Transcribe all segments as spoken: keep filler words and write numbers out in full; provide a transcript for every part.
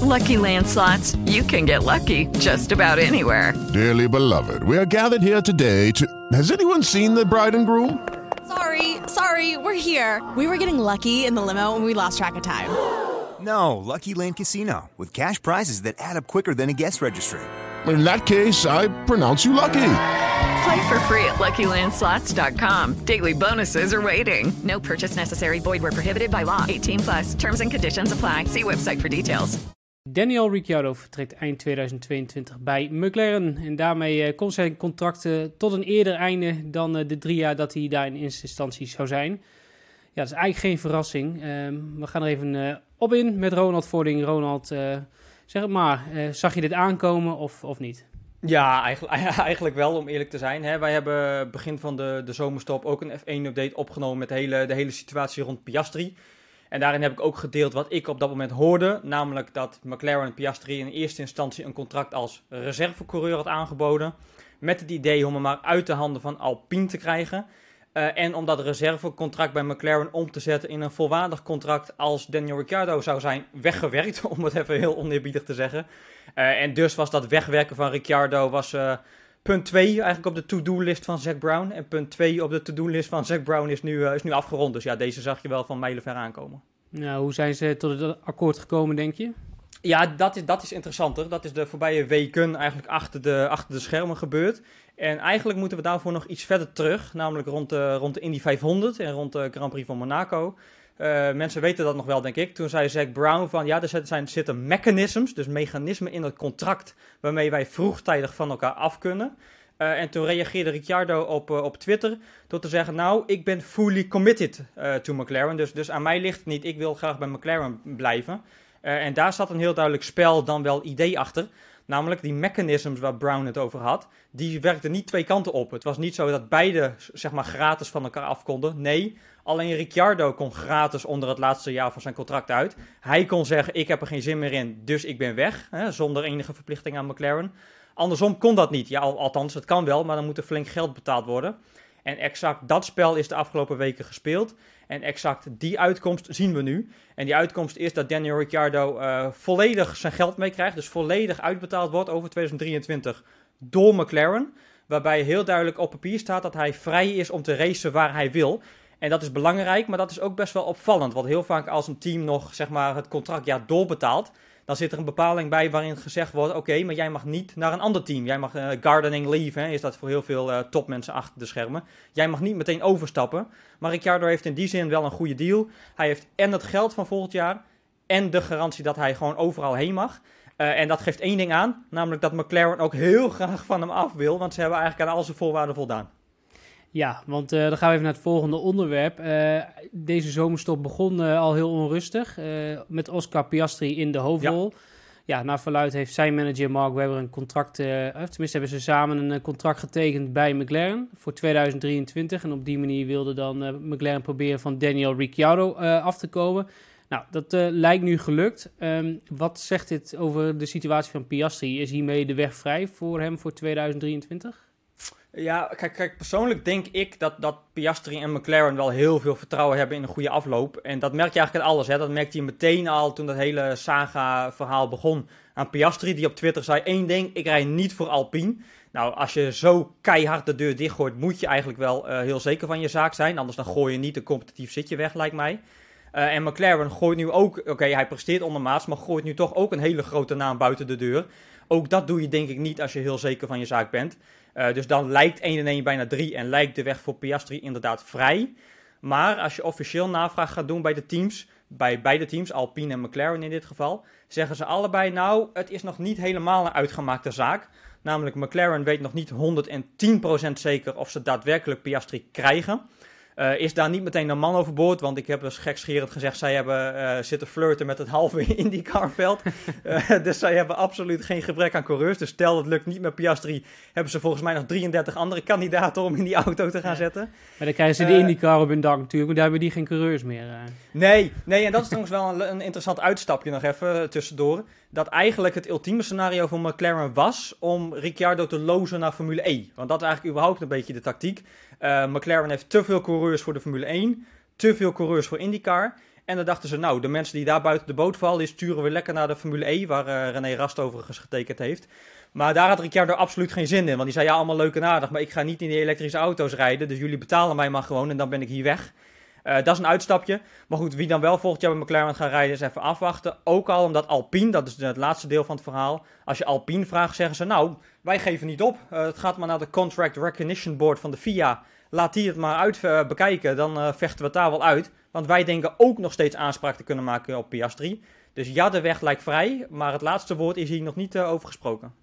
Lucky Land Slots, you can get lucky just about anywhere. Dearly beloved, we are gathered here today to... Has anyone seen the bride and groom? Sorry, sorry, we're here. We were getting lucky in the limo and we lost track of time. No, Lucky Land Casino, with cash prizes that add up quicker than a guest registry. In that case, I pronounce you lucky. Play for free at lucky land slots dot com. Daily bonuses are waiting. No purchase necessary. Void where prohibited by law. eighteen plus. Terms and conditions apply. See website for details. Daniel Ricciardo vertrekt eind tweeduizend tweeëntwintig bij McLaren. En daarmee uh, komt zijn contract uh, tot een eerder einde dan uh, de drie jaar dat hij daar in eerste instantie zou zijn. Ja, dat is eigenlijk geen verrassing. Uh, we gaan er even uh, op in met Ronald Vording. Ronald, uh, zeg het maar, uh, zag je dit aankomen of, of niet? Ja, eigenlijk, eigenlijk wel, om eerlijk te zijn. Hè. Wij hebben begin van de, de zomerstop ook een F één update opgenomen met de hele, de hele situatie rond Piastri. En daarin heb ik ook gedeeld wat ik op dat moment hoorde. Namelijk dat McLaren Piastri in eerste instantie een contract als reservecoureur had aangeboden. Met het idee om hem maar uit de handen van Alpine te krijgen. Uh, en om dat reservecontract bij McLaren om te zetten in een volwaardig contract als Daniel Ricciardo zou zijn weggewerkt. Om het even heel oneerbiedig te zeggen. Uh, en dus was dat wegwerken van Ricciardo was uh, punt twee eigenlijk op de to-do-list van Zac Brown. En punt twee op de to-do-list van Zac Brown is nu, uh, is nu afgerond. Dus ja, deze zag je wel van mijlenver aankomen. Nou, hoe zijn ze tot het akkoord gekomen, denk je? Ja, dat is, dat is interessanter. Dat is de voorbije weken eigenlijk achter de, achter de schermen gebeurd. En eigenlijk moeten we daarvoor nog iets verder terug. Namelijk rond de, rond de Indy vijfhonderd en rond de Grand Prix van Monaco. Uh, mensen weten dat nog wel, denk ik. Toen zei Zac Brown van, ja, er zijn, zitten mechanisms, dus mechanismen in het contract waarmee wij vroegtijdig van elkaar af kunnen. Uh, en toen reageerde Ricciardo op, uh, op Twitter door te zeggen, nou, ik ben fully committed uh, to McLaren. Dus, dus aan mij ligt het niet, ik wil graag bij McLaren blijven. Uh, en daar zat een heel duidelijk spel, dan wel idee achter. Namelijk die mechanisms waar Brown het over had, die werkten niet twee kanten op. Het was niet zo dat beide, zeg maar, gratis van elkaar af konden. Nee, alleen Ricciardo kon gratis onder het laatste jaar van zijn contract uit. Hij kon zeggen, ik heb er geen zin meer in, dus ik ben weg. Hè, zonder enige verplichting aan McLaren. Andersom kon dat niet. Ja, al, althans, het kan wel, maar dan moet er flink geld betaald worden. En exact dat spel is de afgelopen weken gespeeld. En exact die uitkomst zien we nu. En die uitkomst is dat Daniel Ricciardo uh, volledig zijn geld meekrijgt. Dus volledig uitbetaald wordt over tweeduizend drieëntwintig door McLaren. Waarbij heel duidelijk op papier staat dat hij vrij is om te racen waar hij wil. En dat is belangrijk, maar dat is ook best wel opvallend. Want heel vaak als een team nog, zeg maar, het contractjaar doorbetaalt, dan zit er een bepaling bij waarin gezegd wordt, oké, okay, maar jij mag niet naar een ander team. Jij mag uh, gardening leave, hè, is dat voor heel veel uh, topmensen achter de schermen. Jij mag niet meteen overstappen. Maar Ricciardo heeft in die zin wel een goede deal. Hij heeft en het geld van volgend jaar en de garantie dat hij gewoon overal heen mag. Uh, en dat geeft één ding aan, namelijk dat McLaren ook heel graag van hem af wil, want ze hebben eigenlijk aan al zijn voorwaarden voldaan. Ja, want uh, dan gaan we even naar het volgende onderwerp. Uh, deze zomerstop begon uh, al heel onrustig uh, met Oscar Piastri in de hoofdrol. Ja. Ja, naar verluidt heeft zijn manager Mark Webber een contract, uh, tenminste hebben ze samen een contract getekend bij McLaren voor tweeduizend drieëntwintig. En op die manier wilde dan uh, McLaren proberen van Daniel Ricciardo uh, af te komen. Nou, dat uh, lijkt nu gelukt. Um, wat zegt dit over de situatie van Piastri? Is hiermee de weg vrij voor hem voor tweeduizend drieëntwintig? Ja, kijk, kijk, persoonlijk denk ik dat, dat Piastri en McLaren wel heel veel vertrouwen hebben in een goede afloop. En dat merk je eigenlijk aan alles. Hè. Dat merkte je meteen al toen dat hele saga-verhaal begon aan Piastri, die op Twitter zei één ding, ik rij niet voor Alpine. Nou, als je zo keihard de deur dichtgooit, moet je eigenlijk wel uh, heel zeker van je zaak zijn. Anders dan gooi je niet een competitief zitje weg, lijkt mij. Uh, en McLaren gooit nu ook, oké, okay, hij presteert ondermaats, maar gooit nu toch ook een hele grote naam buiten de deur. Ook dat doe je denk ik niet als je heel zeker van je zaak bent. Uh, dus dan lijkt één en één bijna drie en lijkt de weg voor Piastri inderdaad vrij. Maar als je officieel navraag gaat doen bij de teams, bij beide teams, Alpine en McLaren in dit geval, zeggen ze allebei, nou, het is nog niet helemaal een uitgemaakte zaak. Namelijk McLaren weet nog niet honderdtien procent zeker of ze daadwerkelijk Piastri krijgen. Uh, is daar niet meteen een man overboord, want ik heb dus gekscherend gezegd, zij hebben uh, zitten flirten met het halve IndyCar-veld. uh, dus zij hebben absoluut geen gebrek aan coureurs. Dus stel het lukt niet met Piastri, hebben ze volgens mij nog drieëndertig andere kandidaten om in die auto te gaan ja. zetten. Maar dan krijgen ze de uh, IndyCar op hun dak natuurlijk, maar daar hebben die geen coureurs meer. Uh. Nee, nee, en dat is trouwens wel een, een interessant uitstapje nog even tussendoor. Dat eigenlijk het ultieme scenario voor McLaren was om Ricciardo te lozen naar Formule E. Want dat is eigenlijk überhaupt een beetje de tactiek. Uh, McLaren heeft te veel coureurs voor de Formule één, te veel coureurs voor IndyCar. En dan dachten ze, nou, de mensen die daar buiten de boot vallen, die sturen we lekker naar de Formule E, waar uh, René Rast overigens getekend heeft. Maar daar had Ricciardo absoluut geen zin in, want die zei, ja, allemaal leuk en aardig, maar ik ga niet in die elektrische auto's rijden, dus jullie betalen mij maar gewoon en dan ben ik hier weg. Uh, dat is een uitstapje. Maar goed, wie dan wel volgend jaar bij McLaren gaat rijden, is even afwachten. Ook al omdat Alpine, dat is het laatste deel van het verhaal, als je Alpine vraagt, zeggen ze, nou, wij geven niet op. Uh, het gaat maar naar de Contract Recognition Board van de F I A. Laat die het maar uit uh, bekijken, dan uh, vechten we het daar wel uit. Want wij denken ook nog steeds aanspraak te kunnen maken op Piastri. Dus ja, de weg lijkt vrij, maar het laatste woord is hier nog niet uh, over gesproken.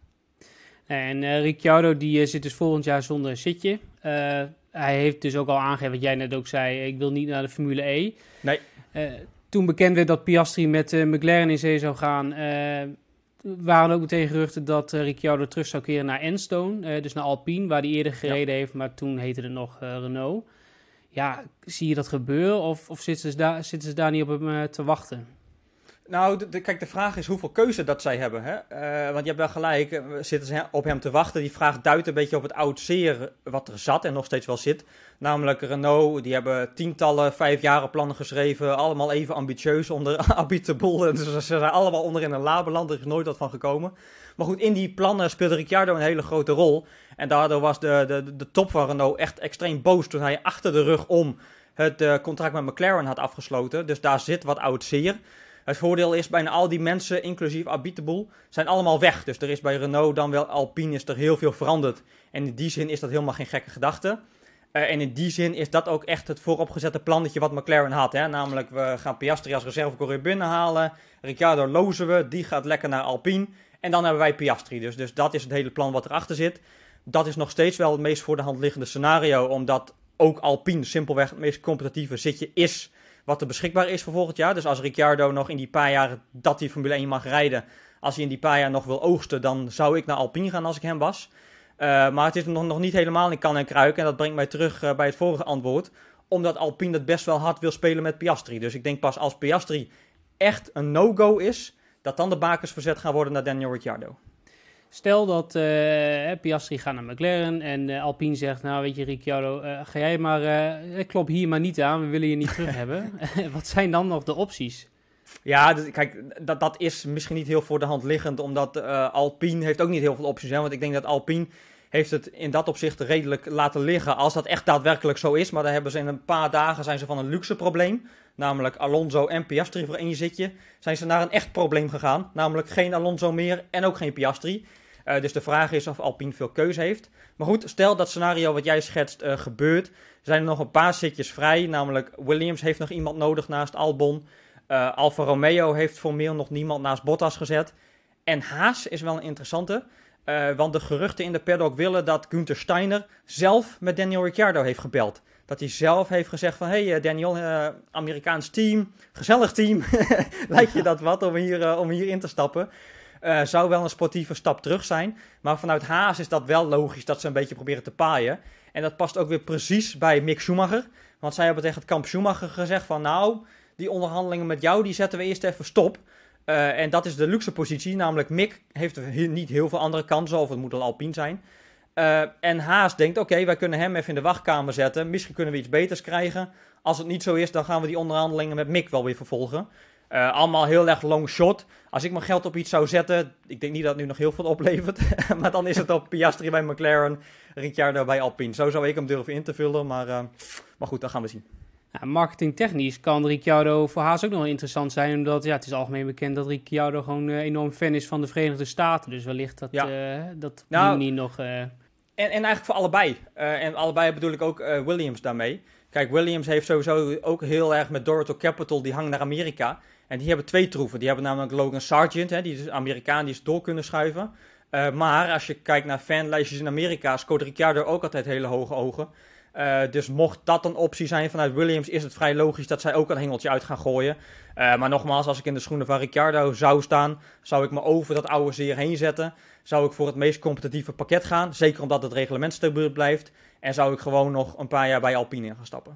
En uh, Ricciardo die uh, zit dus volgend jaar zonder een zitje. Uh, hij heeft dus ook al aangegeven, wat jij net ook zei, ik wil niet naar de Formule E. Nee. Uh, toen bekend werd dat Piastri met uh, McLaren in zee zou gaan, uh, waren ook meteen geruchten dat uh, Ricciardo terug zou keren naar Enstone. Uh, dus naar Alpine, waar hij eerder gereden ja. heeft, maar toen heette het nog uh, Renault. Ja, zie je dat gebeuren of, of zitten, ze daar, zitten ze daar niet op hem uh, te wachten? Nou, de, de, kijk, de vraag is hoeveel keuze dat zij hebben. Hè? Uh, want je hebt wel gelijk, uh, zitten ze op hem te wachten. Die vraag duidt een beetje op het oud zeer wat er zat en nog steeds wel zit. Namelijk Renault, die hebben tientallen vijfjaren plannen geschreven. Allemaal even ambitieus onder Abiteboul. Dus ze zijn allemaal onder in een la beland. Er is nooit wat van gekomen. Maar goed, in die plannen speelde Ricciardo een hele grote rol. En daardoor was de, de, de top van Renault echt extreem boos toen hij achter de rug om het uh, contract met McLaren had afgesloten. Dus daar zit wat oud zeer. Het voordeel is, bijna al die mensen, inclusief Abiteboul, zijn allemaal weg. Dus er is bij Renault dan wel Alpine is er heel veel veranderd. En in die zin is dat helemaal geen gekke gedachte. Uh, en in die zin is dat ook echt het vooropgezette plannetje wat McLaren had. Hè? Namelijk, we gaan Piastri als reservecoureur binnenhalen. Ricciardo lozen we, die gaat lekker naar Alpine. En dan hebben wij Piastri. Dus, dus dat is het hele plan wat erachter zit. Dat is nog steeds wel het meest voor de hand liggende scenario. Omdat ook Alpine simpelweg het meest competitieve zitje is wat er beschikbaar is voor volgend jaar. Dus als Ricciardo nog in die paar jaar dat hij Formule één mag rijden, als hij in die paar jaar nog wil oogsten, dan zou ik naar Alpine gaan als ik hem was. Uh, maar het is nog, nog niet helemaal in kan en kruik. En dat brengt mij terug uh, bij het vorige antwoord. Omdat Alpine het best wel hard wil spelen met Piastri. Dus ik denk pas als Piastri echt een no-go is, dat dan de bakens verzet gaan worden naar Daniel Ricciardo. Stel dat uh, Piastri gaat naar McLaren en uh, Alpine zegt, nou weet je Ricciardo, uh, ga jij maar, uh, klop hier maar niet aan, we willen je niet terug hebben. Wat zijn dan nog de opties? Ja, dus, kijk, dat, dat is misschien niet heel voor de hand liggend, omdat uh, Alpine heeft ook niet heel veel opties. Hè? Want ik denk dat Alpine heeft het in dat opzicht redelijk laten liggen, als dat echt daadwerkelijk zo is. Maar dan hebben ze in een paar dagen zijn ze van een luxe probleem, namelijk Alonso en Piastri voor één zitje, zijn ze naar een echt probleem gegaan. Namelijk geen Alonso meer en ook geen Piastri. Uh, dus de vraag is of Alpine veel keuze heeft. Maar goed, stel dat scenario wat jij schetst uh, gebeurt, zijn er nog een paar zitjes vrij. Namelijk Williams heeft nog iemand nodig naast Albon. Uh, Alfa Romeo heeft formeel nog niemand naast Bottas gezet. En Haas is wel een interessante. Uh, want de geruchten in de paddock willen dat Günther Steiner zelf met Daniel Ricciardo heeft gebeld. Dat hij zelf heeft gezegd van, hé hey, Daniel, uh, Amerikaans team, gezellig team. Lijkt je dat wat om hier, uh, om hier in te stappen? Uh, zou wel een sportieve stap terug zijn. Maar vanuit Haas is dat wel logisch dat ze een beetje proberen te paaien. En dat past ook weer precies bij Mick Schumacher. Want zij hebben tegen het kamp Schumacher gezegd van, nou, die onderhandelingen met jou, die zetten we eerst even stop. Uh, en dat is de luxe positie, namelijk Mick heeft niet heel veel andere kansen, of het moet al Alpine zijn. Uh, en Haas denkt, oké, okay, wij kunnen hem even in de wachtkamer zetten. Misschien kunnen we iets beters krijgen. Als het niet zo is, dan gaan we die onderhandelingen met Mick wel weer vervolgen. Uh, allemaal heel erg long shot. Als ik mijn geld op iets zou zetten, ik denk niet dat het nu nog heel veel oplevert. Maar dan is het op Piastri bij McLaren, Ricciardo bij Alpine. Zo zou ik hem durven in te vullen, maar, uh, maar goed, dat gaan we zien. Ja, marketingtechnisch kan Ricciardo voor Haas ook nog interessant zijn, omdat ja, het is algemeen bekend dat Ricciardo gewoon uh, enorm fan is van de Verenigde Staten. Dus wellicht dat, ja. uh, dat op nou, die manier nog... Uh... En, en eigenlijk voor allebei. Uh, en allebei bedoel ik ook uh, Williams daarmee. Kijk, Williams heeft sowieso ook heel erg met Dorito Capital, die hangt naar Amerika. En die hebben twee troeven. Die hebben namelijk Logan Sargent, hè, die is Amerikaan, die is door kunnen schuiven. Uh, maar als je kijkt naar fanlijstjes in Amerika, scoort Ricciardo ook altijd hele hoge ogen. Uh, dus mocht dat een optie zijn vanuit Williams, is het vrij logisch dat zij ook een hengeltje uit gaan gooien. Uh, maar nogmaals, als ik in de schoenen van Ricciardo zou staan, zou ik me over dat oude zeer heen zetten. Zou ik voor het meest competitieve pakket gaan, zeker omdat het reglement stabiel blijft. En zou ik gewoon nog een paar jaar bij Alpine in gaan stappen.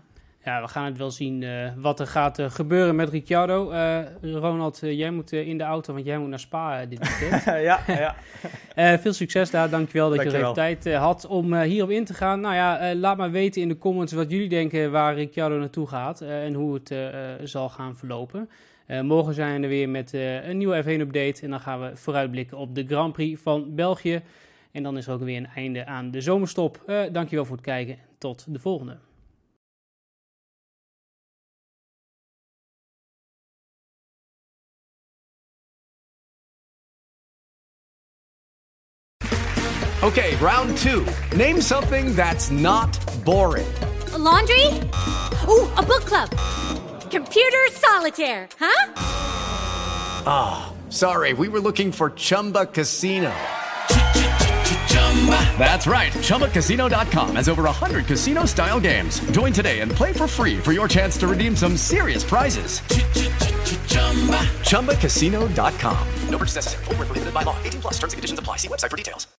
Ja, we gaan het wel zien uh, wat er gaat uh, gebeuren met Ricciardo. Uh, Ronald, uh, jij moet uh, in de auto, want jij moet naar Spa uh, dit weekend. ja, ja. uh, veel succes daar. Dankjewel dat Dankjewel. je er even tijd uh, had om uh, hierop in te gaan. Nou ja, uh, laat maar weten in de comments wat jullie denken waar Ricciardo naartoe gaat uh, en hoe het uh, uh, zal gaan verlopen. Uh, morgen zijn we er weer met uh, een nieuwe F één update en dan gaan we vooruitblikken op de Grand Prix van België. En dan is er ook weer een einde aan de zomerstop. Uh, dankjewel voor het kijken. Tot de volgende. Okay, round two. Name something that's not boring. A laundry? Ooh, a book club. Computer solitaire, huh? Ah, oh, sorry, we were looking for Chumba Casino. That's right, Chumba Casino dot com has over one hundred casino-style games. Join today and play for free for your chance to redeem some serious prizes. Chumba Casino dot com. No purchase necessary. Void where prohibited by law. eighteen plus terms and conditions apply. See website for details.